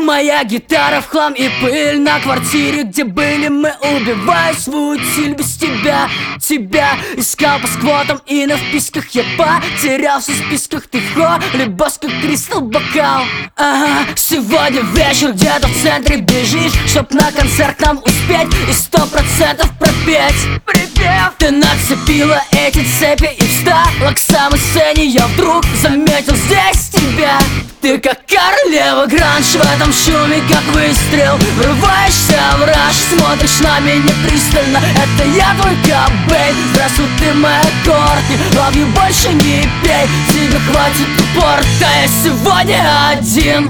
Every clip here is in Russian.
Моя гитара в хлам и пыль на квартире, где были мы. Убиваю свою утиль без тебя. Тебя искал по сквотам и на вписках. Я потерялся в списках. Ты Холли Босс, как Кристал бокал. Ага, сегодня вечер где-то в центре бежишь, чтоб на концерт нам успеть и 100% пропеть припев. Ты нацепила эти цепи и встала к самой сцене. Я вдруг заметил здесь тебя. Ты как королева гранж в этом шуме, как выстрел. Врываешься в раж, смотришь на меня пристально. Это я твой Кобейн. Здравствуй, ты моя Кортни. Ловью больше не пей, тебе хватит упорта. Я сегодня один.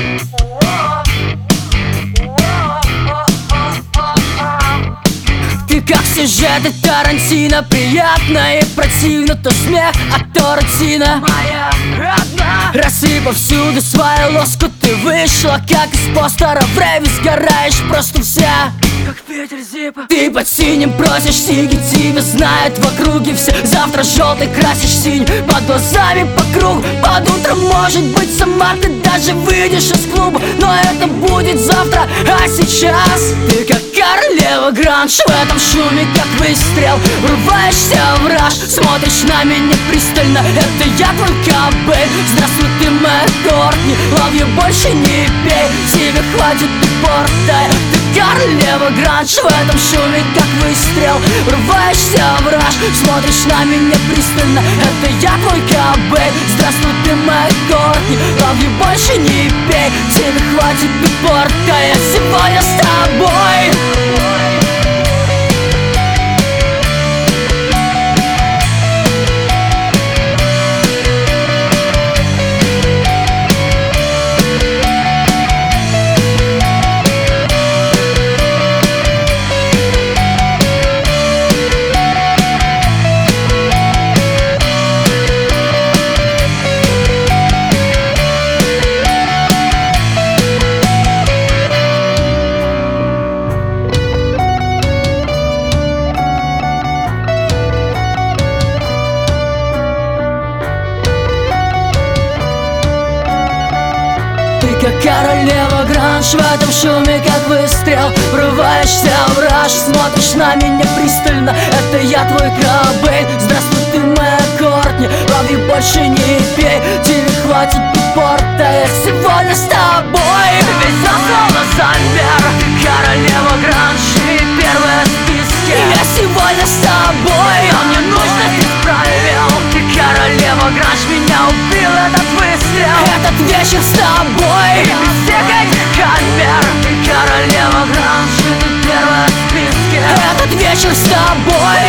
Ты как сюжеты Тарантино. Приятно и противно, то смех, а то рутина. Моя родная. Рассыпав всюду свою лоску, ты вышла как из постера. В рейве сгораешь просто вся, как Питер Зипа. Ты под синим просишь сиги, тебя знают в округе все. Завтра желтый красишь синь под глазами по кругу. Под утром, может быть, сама ты даже выйдешь из клуба, но это будет завтра, а сейчас ты как королева гранж в этом шуме, как выстрел. Врываешься в раж, смотришь на меня пристально. Это я твой Кобейн. Здравствуй, ты моя Кортни. Ловью больше не пей, тебе хватит упорта. Ты королева гранж в этом шуме, как выстрел. Врываешься в раж, смотришь на меня пристально. Это я твой Кобейн. Здравствуй, ты моя Кортни. Ловью больше не пей, тебе хватит упорта. Я сегодня с тобой. Ты как королева гранж в этом шуме, как выстрел. Врываешься в раж, смотришь на меня пристально. Это я твой Кобейн. Здравствуй, ты моя Кортни. Ловью больше не пей, тебе хватит упорта. Я сегодня с тобой. Весь зал словно Зальбер. Королева гранж и первая в списке. Я сегодня с тобой, но мне нужно здесь правил. Ты королева гранж, меня убил этот выстрел. Этот вечер с тобой и без всех этих камер. Ты королева гранж, и ты первая в списке. Этот вечер с тобой.